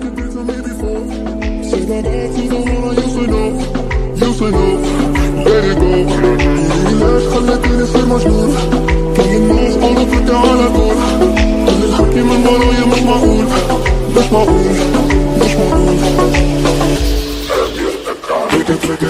you did to me before. Say bye bye to the one I used to know. Used to know, let it go. ليش خليتيني صير مجنون. كل الناس قالوا فيك على طول. كل الحكي من ورايا مش معقول. مش معقول، مش معقول. Take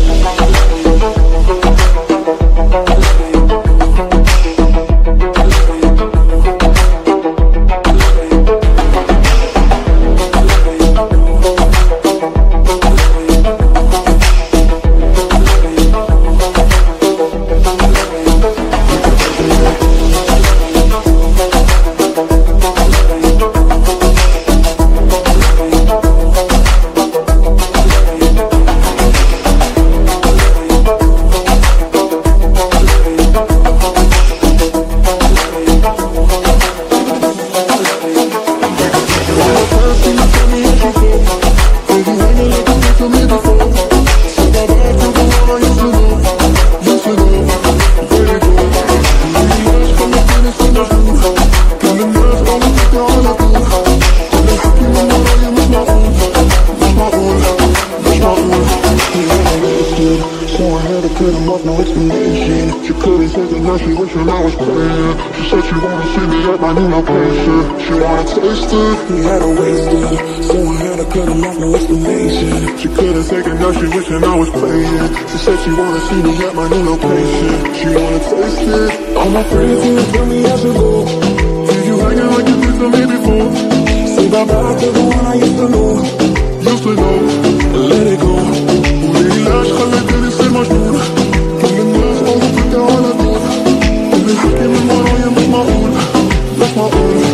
no explanation. She couldn't take it, now she wishing I was playing. She said she wanna see me at my new location. She wanna taste it, we had to waste it. So I had to cut him off, no explanation. She couldn't take it, now she wishing I was playing. She said she wanna see me at my new location. She wanna taste it. All my friends here tell me I should go. Did you hanging like you did to me before? Say bye bye to the one I used to know. Used to know, let it go. وليش خليتني صير مجنون. الحكي من ورايا مش معقول، مش معقول.